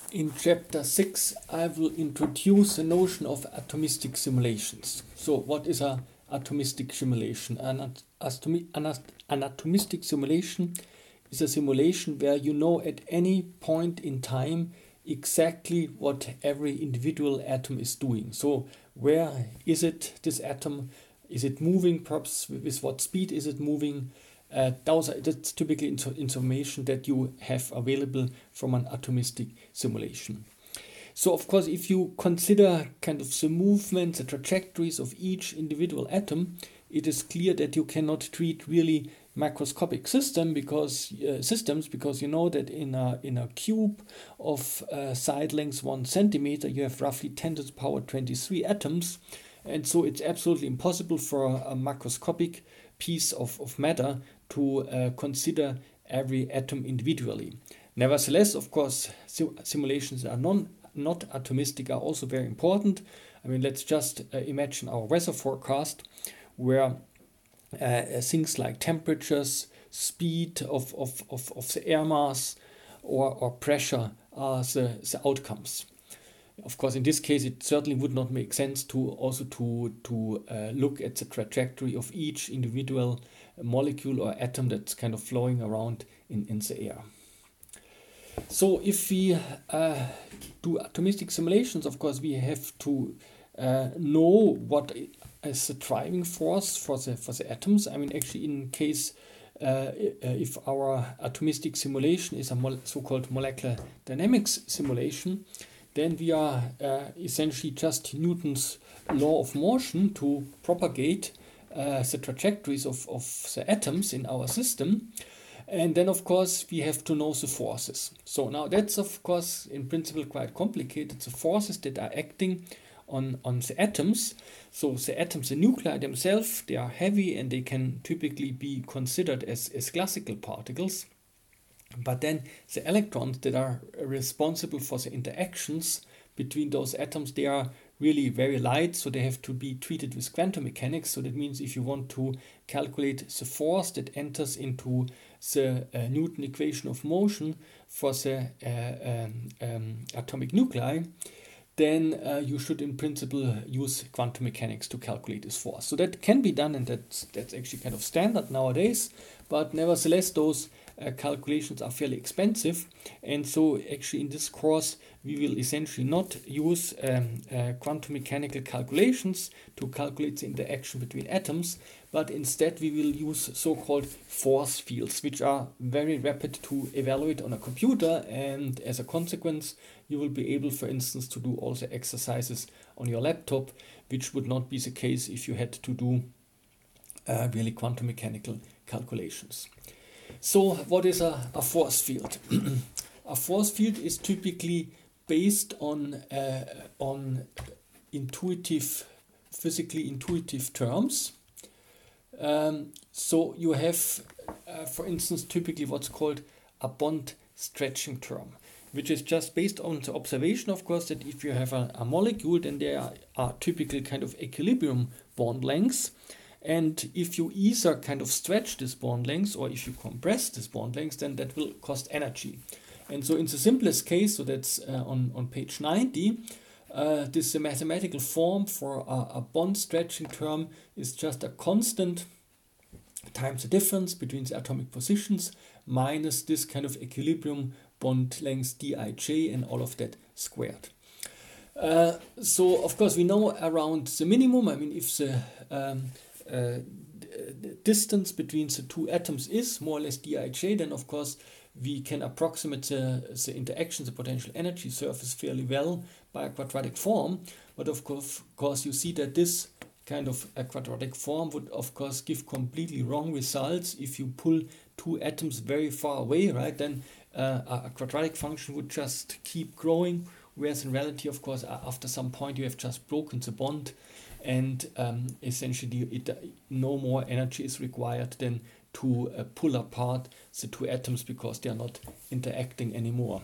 In chapter 6, I will introduce the notion of atomistic simulations. So, what is an atomistic simulation? An atomistic simulation is a simulation where you know at any point in time exactly what every individual atom is doing. So, where is it, this atom? Is it moving? Perhaps with what speed is it moving? That's typically information that you have available from an atomistic simulation. So, of course, if you consider kind of the movements, the trajectories of each individual atom, it is clear that you cannot treat really macroscopic systems because you know that in a cube of side length 1 centimeter, you have roughly 10 to the power 23 atoms, and so it's absolutely impossible for a macroscopic piece of matter to consider every atom individually. Nevertheless, of course, simulations are not atomistic are also very important. I mean, let's just imagine our weather forecast where things like temperatures, speed of the air mass or pressure are the outcomes. Of course, in this case, it certainly would not make sense to also to look at the trajectory of each individual molecule or atom that's kind of flowing around in the air. So if we do atomistic simulations, of course, we have to know what is the driving force for the atoms. I mean, actually, in case if our atomistic simulation is a so-called molecular dynamics simulation, then we are essentially just Newton's law of motion to propagate the trajectories of the atoms in our system. And then, of course, we have to know the forces. So now that's, of course, in principle quite complicated. The forces that are acting on the atoms. So the atoms, the nuclei themselves, they are heavy and they can typically be considered as classical particles. But then the electrons that are responsible for the interactions between those atoms, they are really very light, so they have to be treated with quantum mechanics. So that means if you want to calculate the force that enters into the Newton equation of motion for the atomic nuclei, then you should in principle use quantum mechanics to calculate this force. So that can be done, and that's actually kind of standard nowadays, but nevertheless those calculations are fairly expensive, and so actually in this course we will essentially not use quantum mechanical calculations to calculate the interaction between atoms, but instead we will use so-called force fields, which are very rapid to evaluate on a computer, and as a consequence you will be able, for instance, to do all the exercises on your laptop, which would not be the case if you had to do really quantum mechanical calculations. So what is a force field? A force field is typically based on physically intuitive terms. So you have, for instance, typically what's called a bond stretching term, which is just based on the observation, of course, that if you have a molecule, then there are typically kind of equilibrium bond lengths. And if you either kind of stretch this bond length or if you compress this bond length, then that will cost energy. And so in the simplest case, so that's on page 90, this mathematical form for a bond stretching term is just a constant times the difference between the atomic positions minus this kind of equilibrium bond length dij and all of that squared. So of course we know around the minimum. I mean, if the distance between the two atoms is more or less dij, then of course we can approximate the interaction, the potential energy surface fairly well by a quadratic form. But of course you see that this kind of a quadratic form would of course give completely wrong results if you pull two atoms very far away, right? Then a quadratic function would just keep growing, whereas in reality, of course, after some point you have just broken the bond, and essentially no more energy is required than to pull apart the two atoms because they are not interacting anymore.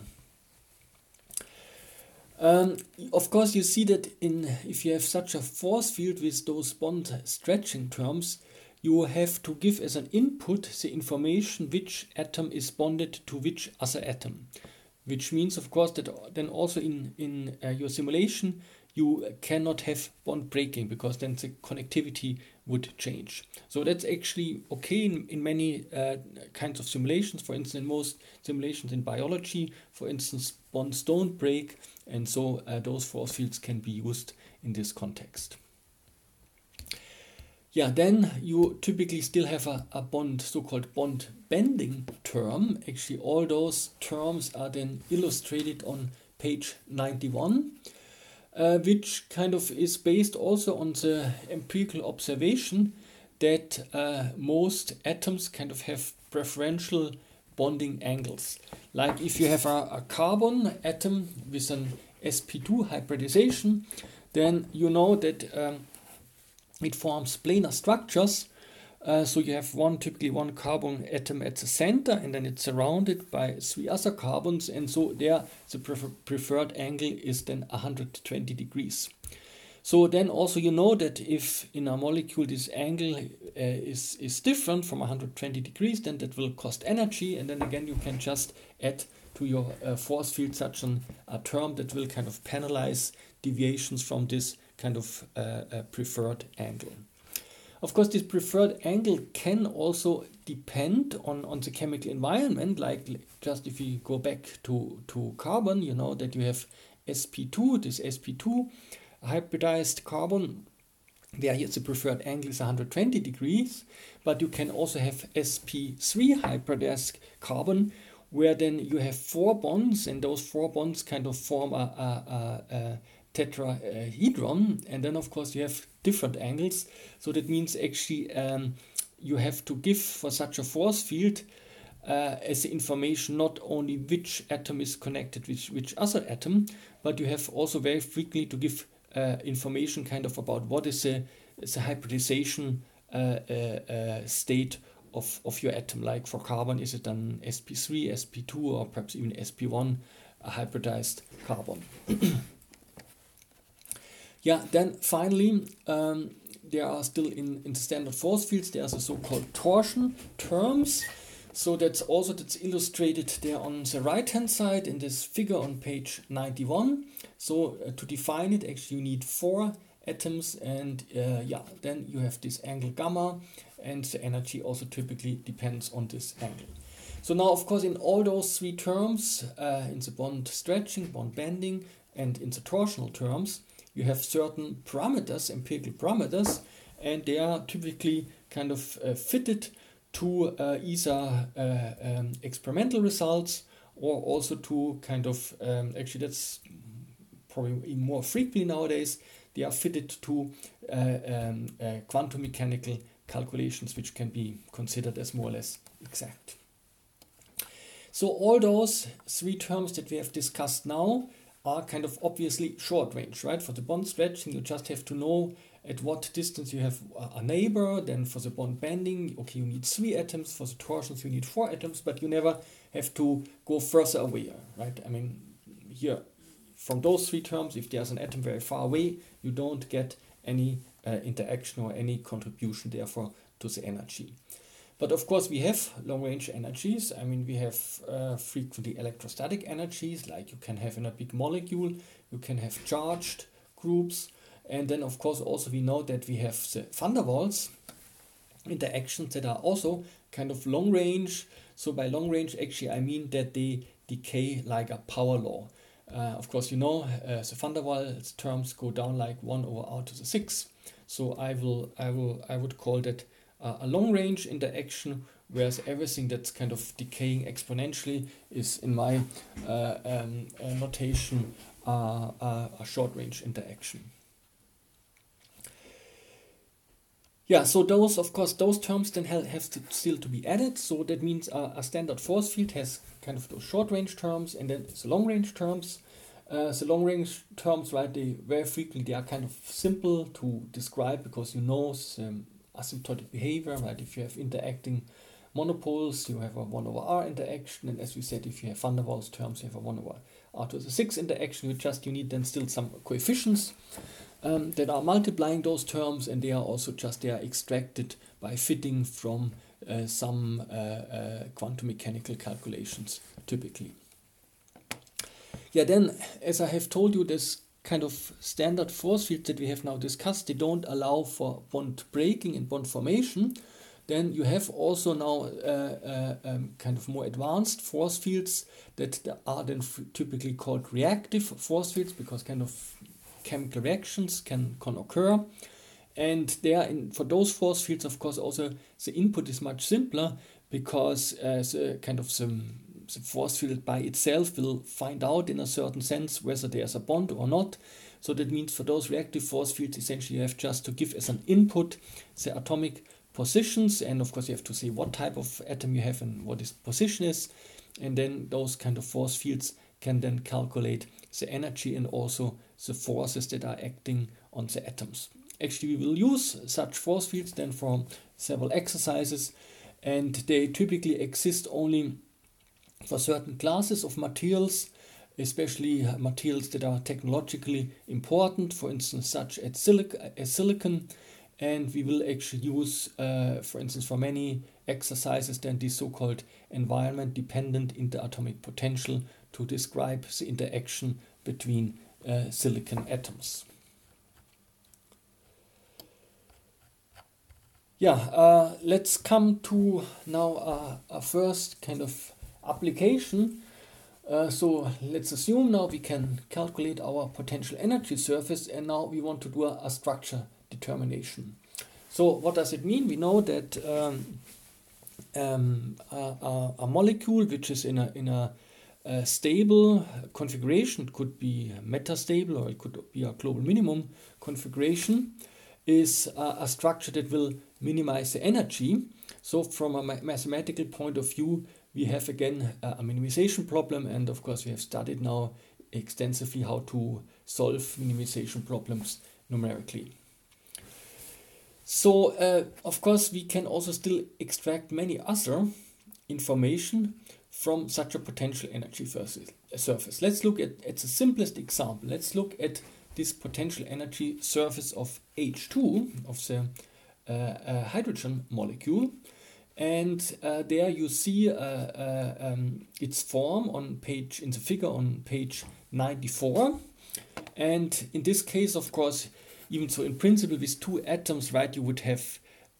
Of course, you see that if you have such a force field with those bond stretching terms, you have to give as an input the information which atom is bonded to which other atom. which means, of course, that then also in your simulation you cannot have bond breaking, because then the connectivity would change. So that's actually okay in many kinds of simulations. For instance, in most simulations in biology, for instance, bonds don't break, and so those force fields can be used in this context. Yeah, then you typically still have a bond, so-called bond bending term. Actually, all those terms are then illustrated on page 91, which kind of is based also on the empirical observation that most atoms kind of have preferential bonding angles. Like if you have a carbon atom with an sp2 hybridization, then you know that it forms planar structures. So you have typically one carbon atom at the center, and then it's surrounded by 3 other carbons, and so there the preferred angle is then 120 degrees. So then also you know that if in a molecule this angle is different from 120 degrees, then that will cost energy, and then again you can just add to your force field such a term that will kind of penalize deviations from this kind of preferred angle. Of course, this preferred angle can also depend on the chemical environment. Like just if you go back to carbon, you know that you have sp2, this sp2 hybridized carbon, where the preferred angle is 120 degrees, but you can also have sp3 hybridized carbon, where then you have 4 bonds, and those 4 bonds kind of form a tetrahedron, and then of course you have different angles. So that means actually you have to give for such a force field as information not only which atom is connected with which other atom, but you have also very frequently to give information kind of about what is the hybridization state of your atom. Like for carbon, is it an sp3, sp2, or perhaps even sp1 hybridized carbon. Yeah, then finally, there are still in the standard force fields, there's a so-called torsion terms. So that's illustrated there on the right hand side in this figure on page 91. So to define it, actually you need 4 atoms, and then you have this angle gamma, and the energy also typically depends on this angle. So now, of course, in all those 3 terms, in the bond stretching, bond bending, and in the torsional terms, you have certain parameters, empirical parameters, and they are typically kind of fitted to either experimental results, or also to kind of, actually that's probably more frequently nowadays, they are fitted to quantum mechanical calculations, which can be considered as more or less exact. So all those 3 terms that we have discussed now are kind of obviously short range, right? For the bond stretching, you just have to know at what distance you have a neighbor. Then for the bond bending, okay, you need 3 atoms. For the torsions, you need 4 atoms, but you never have to go further away, right? I mean, here, from those 3 terms, if there's an atom very far away, you don't get any interaction or any contribution, therefore, to the energy. But of course, we have long-range energies. I mean, we have frequently electrostatic energies, like you can have in a big molecule. You can have charged groups. And then, of course, also we know that we have the van der Waals interactions that are also kind of long-range. So by long-range, actually, I mean that they decay like a power law. Of course, you know, the van der Waals terms go down like 1 over r to the 6. So I would call that a long-range interaction, whereas everything that's kind of decaying exponentially is, in my notation, a short-range interaction. Yeah, so those, of course, those terms then have still to be added. So that means a standard force field has kind of those short-range terms, and then the long-range terms. The long-range terms, right, they very frequently they are kind of simple to describe, because you know asymptotic behavior, right? If you have interacting monopoles, you have a 1 over r interaction, and as we said, if you have van der Waals terms, you have a 1 over r to the 6 interaction. You need then still some coefficients that are multiplying those terms, and they are extracted by fitting from some quantum mechanical calculations typically. Yeah, then, as I have told you, this kind of standard force fields that we have now discussed, they don't allow for bond breaking and bond formation. Then you have also now kind of more advanced force fields that are then typically called reactive force fields, because kind of chemical reactions can occur. And for those force fields, of course, also the input is much simpler, because the force field by itself will find out in a certain sense whether there's a bond or not. So that means for those reactive force fields, essentially you have just to give as an input the atomic positions, and of course you have to say what type of atom you have and what its position is, and then those kind of force fields can then calculate the energy and also the forces that are acting on the atoms. Actually, we will use such force fields then for several exercises, and they typically exist only for certain classes of materials, especially materials that are technologically important, for instance such as silicon. And we will actually use, for instance, for many exercises, then the so-called environment-dependent interatomic potential to describe the interaction between silicon atoms. Yeah, let's come to now a first kind of application. So let's assume now we can calculate our potential energy surface, and now we want to do a structure determination. So what does it mean? We know that a molecule which is in a stable configuration, it could be metastable or it could be a global minimum configuration, is a structure that will minimize the energy. So from a mathematical point of view, we have again a minimization problem, and of course we have studied now extensively how to solve minimization problems numerically. So of course we can also still extract many other information from such a potential energy surface. Let's look at the simplest example. Let's look at this potential energy surface of H2, of the hydrogen molecule. And there you see its form in the figure on page 94. And in this case, of course, even so in principle with two atoms, right, you would have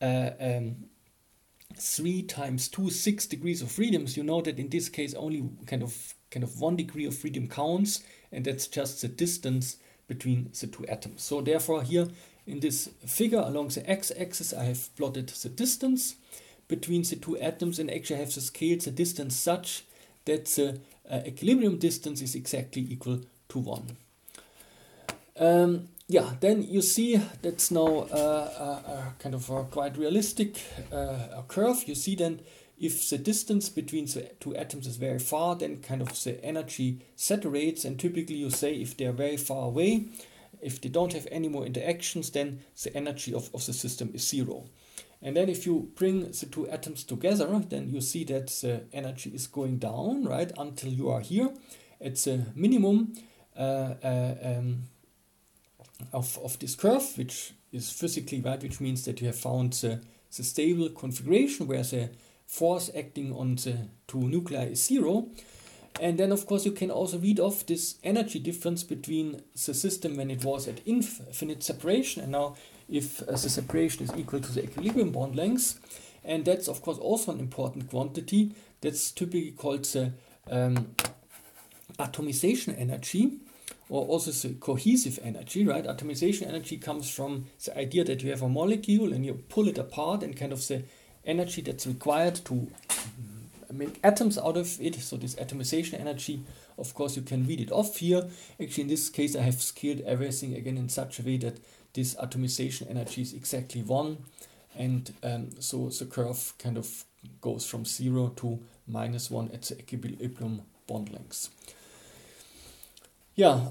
3 times 2, 6 degrees of freedoms. You know that in this case only kind of 1 degree of freedom counts, and that's just the distance between the two atoms. So therefore here in this figure along the x-axis I have plotted the distance between the two atoms, and actually have scaled the distance such that the equilibrium distance is exactly equal to 1. Yeah, then you see that's now a kind of a quite realistic curve. You see then if the distance between the two atoms is very far, then kind of the energy saturates, and typically you say if they are very far away, if they don't have any more interactions, then the energy of the system is 0. And then if you bring the two atoms together, then you see that the energy is going down, right, until you are here at the minimum of this curve, which is physically right, which means that you have found the stable configuration where the force acting on the two nuclei is 0. And then of course you can also read off this energy difference between the system when it was at infinite separation and now if the separation is equal to the equilibrium bond length. And that's of course also an important quantity. That's typically called the atomization energy, or also the cohesive energy, right? Atomization energy comes from the idea that you have a molecule and you pull it apart, and kind of the energy that's required to make atoms out of it. So this atomization energy, of course, you can read it off here. Actually, in this case, I have scaled everything again in such a way that this atomization energy is exactly 1. And so the curve kind of goes from 0 to -1 at the equilibrium bond length. Yeah,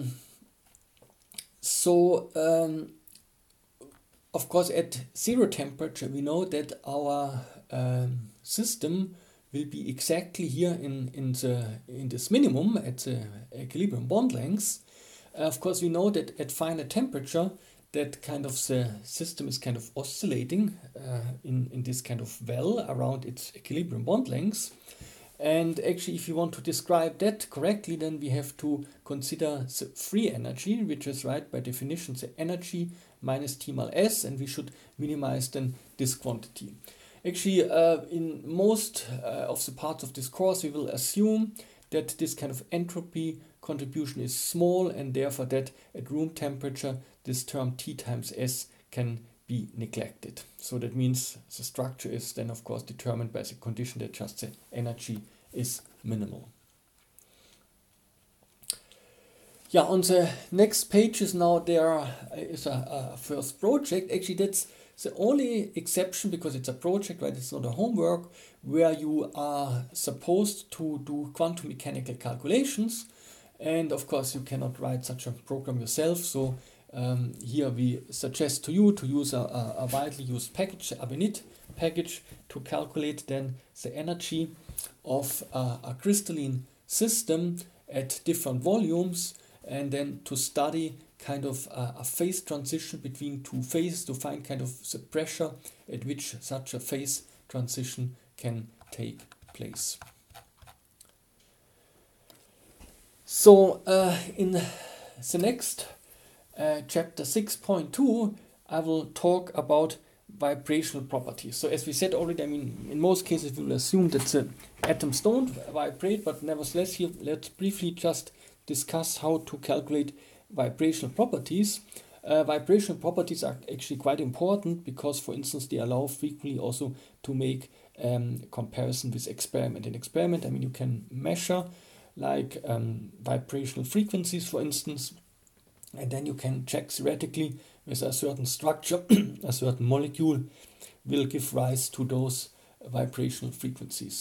of course at 0 temperature we know that our system will be exactly here in this minimum at the equilibrium bond length. Of course we know that at finite temperature that kind of the system is kind of oscillating in this kind of well around its equilibrium bond length. And actually, if you want to describe that correctly, then we have to consider the free energy, which is, right, by definition, the energy minus T mal S, and we should minimize then this quantity. Actually, in most of the parts of this course, we will assume that this kind of entropy contribution is small, and therefore that at room temperature, this term T times S can be neglected. So that means the structure is then, of course, determined by the condition that just the energy is minimal. Yeah, on the next page is now there is a first project. Actually, that's the only exception, because it's a project, right? It's not a homework, where you are supposed to do quantum mechanical calculations. And of course, you cannot write such a program yourself. So here we suggest to you to use a widely used package, the Abinit package, to calculate then the energy of a crystalline system at different volumes, and then to study kind of a phase transition between two phases to find kind of the pressure at which such a phase transition can take place. So in the next chapter 6.2, I will talk about vibrational properties. So as we said already, I mean, in most cases we will assume that the atoms don't vibrate, but nevertheless here let's briefly just discuss how to calculate vibrational properties. Vibrational properties are actually quite important because, for instance, they allow frequently also to make comparison with experiment. In experiment, I mean, you can measure like vibrational frequencies, for instance, and then you can check theoretically with a certain structure, a certain molecule will give rise to those vibrational frequencies.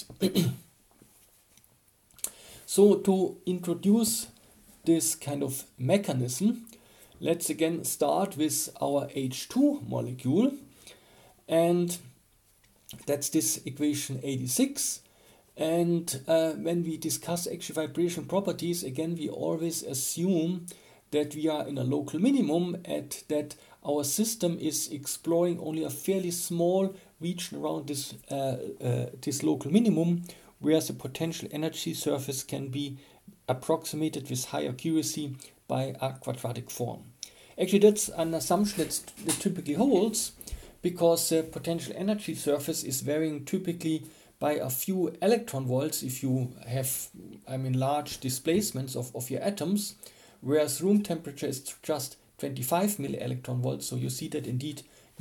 So to introduce this kind of mechanism, let's again start with our H2 molecule, and that's this equation 86. And when we discuss actual vibration properties, again we always assume that we are in a local minimum and that our system is exploring only a fairly small region around this, this local minimum, where the potential energy surface can be approximated with high accuracy by a quadratic form. Actually, that's an assumption that typically holds, because the potential energy surface is varying typically by a few electron volts if you have, I mean, large displacements of your atoms, whereas room temperature is just 25 millielectron volts. So you see that indeed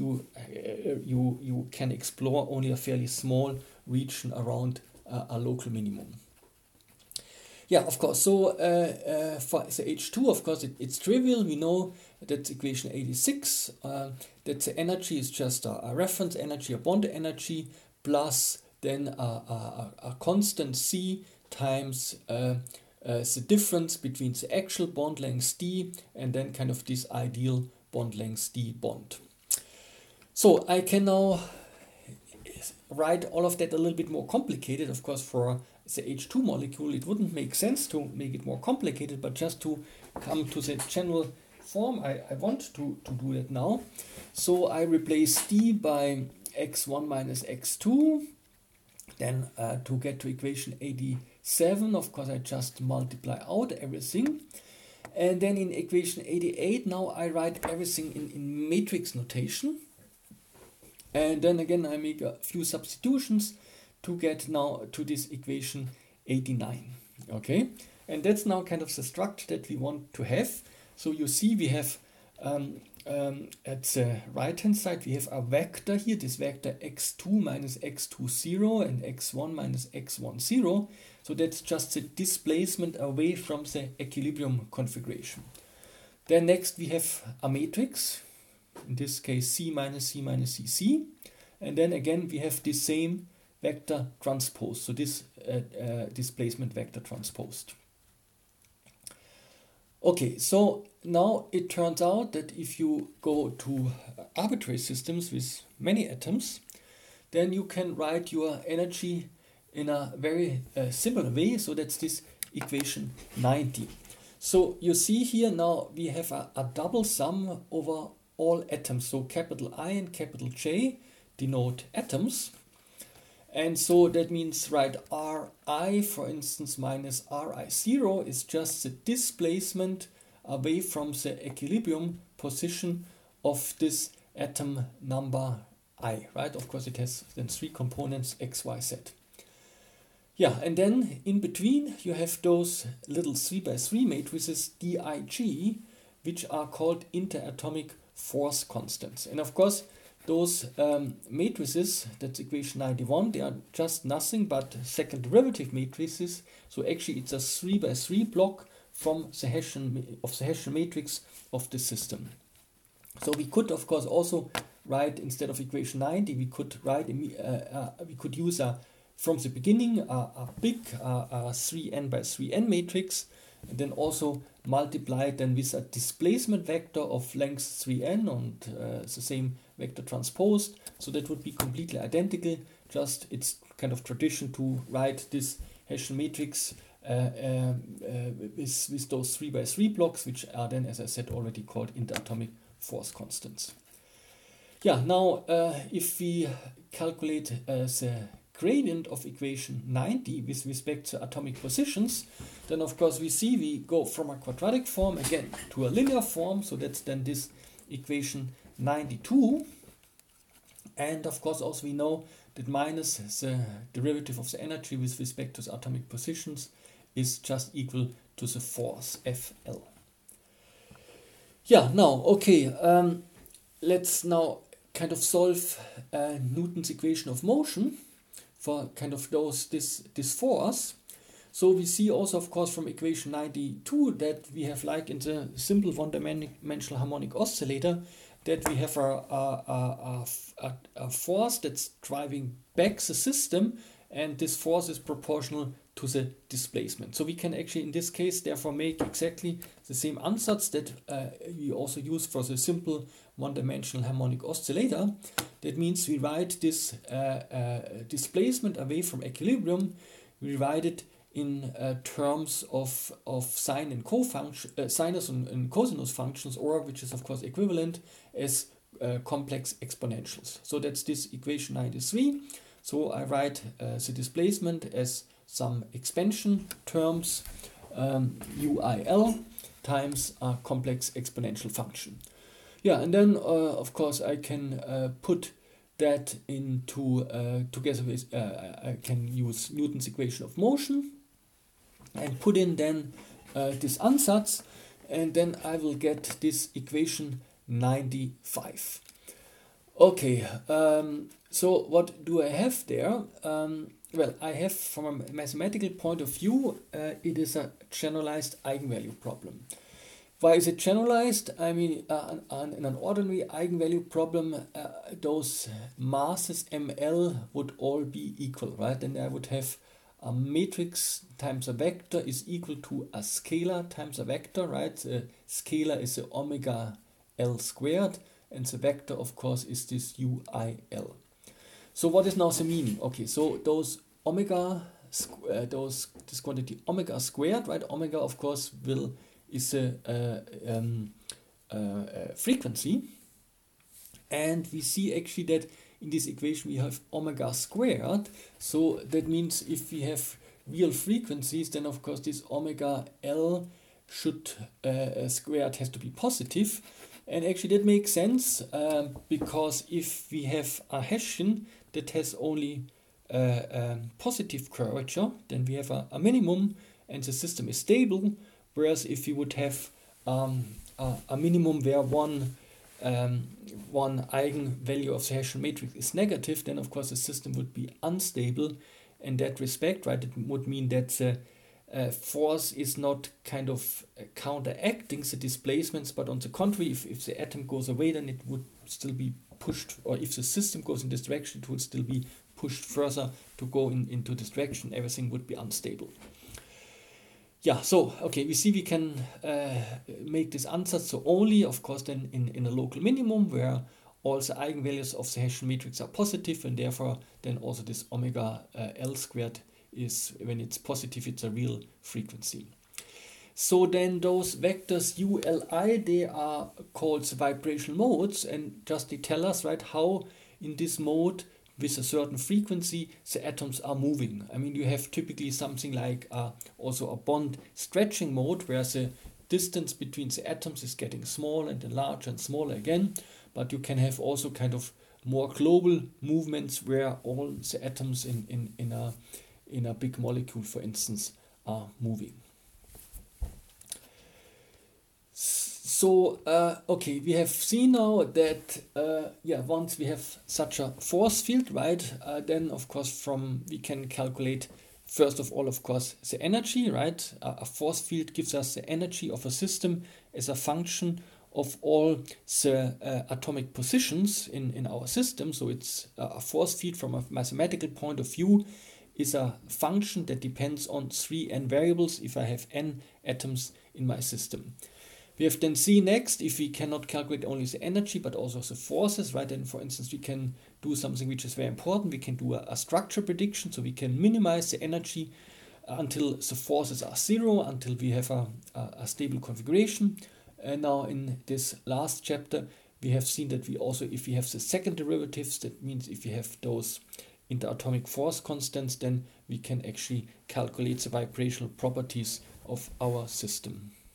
you can explore only a fairly small region around a local minimum. Yeah, of course. So for the H2, of course, it's trivial. We know that's equation 86. That the energy is just a reference energy, a bond energy, plus then a constant C times the difference between the actual bond length D and then kind of this ideal bond length D bond. So I can now write all of that a little bit more complicated. Of course, for the H2 molecule, it wouldn't make sense to make it more complicated, but just to come to the general form, I want to do that now. So I replace D by x1 minus x2. Then to get to equation 87, of course, I just multiply out everything. And then in equation 88, now I write everything in matrix notation. And then again, I make a few substitutions to get now to this equation 89. Okay, and that's now kind of the structure that we want to have. So you see we have at the right hand side we have a vector here, this vector x2 minus x20 and x1 minus x10. So that's just the displacement away from the equilibrium configuration. Then next we have a matrix, in this case C minus C minus C C, and then again we have the same vector transposed, so this displacement vector transposed. Okay, so now it turns out that if you go to arbitrary systems with many atoms, then you can write your energy in a very similar way. So that's this equation 90. So you see here now we have a double sum over all atoms. So capital I and capital J denote atoms. And so that means, right, Ri, for instance, minus Ri0 is just the displacement away from the equilibrium position of this atom number I, right? Of course, it has then three components, x, y, z. Yeah, and then in between you have those little 3x3 matrices Dig, which are called interatomic force constants. And of course, those matrices, that's equation 91, they are just nothing but second derivative matrices. So actually it's a 3x3 block from the Hessian matrix of the system. So we could of course also write, instead of equation 90, we could write we could use from the beginning a big 3n by 3n matrix, and then also multiply it then with a displacement vector of length 3n and the same vector transposed. So that would be completely identical. Just it's kind of tradition to write this Hessian matrix with those 3x3 blocks, which are then, as I said, already called interatomic force constants. Yeah, now if we calculate the gradient of equation 90 with respect to atomic positions, then of course we go from a quadratic form again to a linear form. So that's then this equation 92. And of course also we know that minus the derivative of the energy with respect to the atomic positions is just equal to the force Fl. Yeah, now, okay, let's now kind of solve Newton's equation of motion for kind of this force. So we see also, of course, from equation 92 that we have, like in the simple one-dimensional harmonic oscillator, that we have a force that's driving back the system, and this force is proportional to the displacement. So we can actually in this case therefore make exactly the same ansatz that we also use for the simple one-dimensional harmonic oscillator. That means we write this displacement away from equilibrium, we write it in terms of sine and sinus and cosinus functions, or which is of course equivalent as complex exponentials. So that's this equation 93. So I write the displacement as some expansion terms UIL times a complex exponential function. Yeah, and then of course I can put that into together with I can use Newton's equation of motion and put in then this ansatz, and then I will get this equation 95. Okay, so what do I have there? Well, I have, from a mathematical point of view, it is a generalized eigenvalue problem. Why is it generalized? I mean, in an ordinary eigenvalue problem, those masses ML would all be equal, right? And I would have a matrix times a vector is equal to a scalar times a vector, right? A scalar is the omega L squared, and the vector, of course, is this UIL. So what is now the meaning? Okay, so those omega, this quantity omega squared, right? Omega, of course, is a frequency, and we see actually that in this equation we have omega squared. So that means if we have real frequencies, then of course this omega L should squared has to be positive. And actually that makes sense because if we have a Hessian that has only positive curvature, then we have a minimum and the system is stable. Whereas if we would have a minimum where one eigenvalue of the Hessian matrix is negative, then of course the system would be unstable. In that respect, right, it would mean that the force is not kind of counteracting the displacements, but on the contrary, if the atom goes away, then it would still be pushed, or if the system goes in this direction, it would still be pushed further to go into this direction. Everything would be unstable. Yeah, so okay, we see we can make this ansatz so only, of course, then in a local minimum where all the eigenvalues of the Hessian matrix are positive, and therefore then also this omega L squared is, when it's positive, it's a real frequency. So then those vectors ULI, they are called the vibrational modes, and just they tell us, right, how in this mode with a certain frequency, the atoms are moving. I mean, you have typically something like also a bond stretching mode, where the distance between the atoms is getting smaller and then larger and smaller again. But you can have also kind of more global movements where all the atoms in a big molecule, for instance, are moving. So, okay, we have seen now that, once we have such a force field, right, then of course we can calculate, first of all, of course, the energy, right? A force field gives us the energy of a system as a function of all the atomic positions in our system. So it's a force field from a mathematical point of view is a function that depends on 3 n variables if I have n atoms in my system. We have then seen next, if we cannot calculate only the energy but also the forces, right? Then for instance, we can do something which is very important. We can do a structure prediction, so we can minimize the energy until the forces are 0, until we have a stable configuration. And now in this last chapter, we have seen that we also, if we have the second derivatives, that means if we have those interatomic force constants, then we can actually calculate the vibrational properties of our system.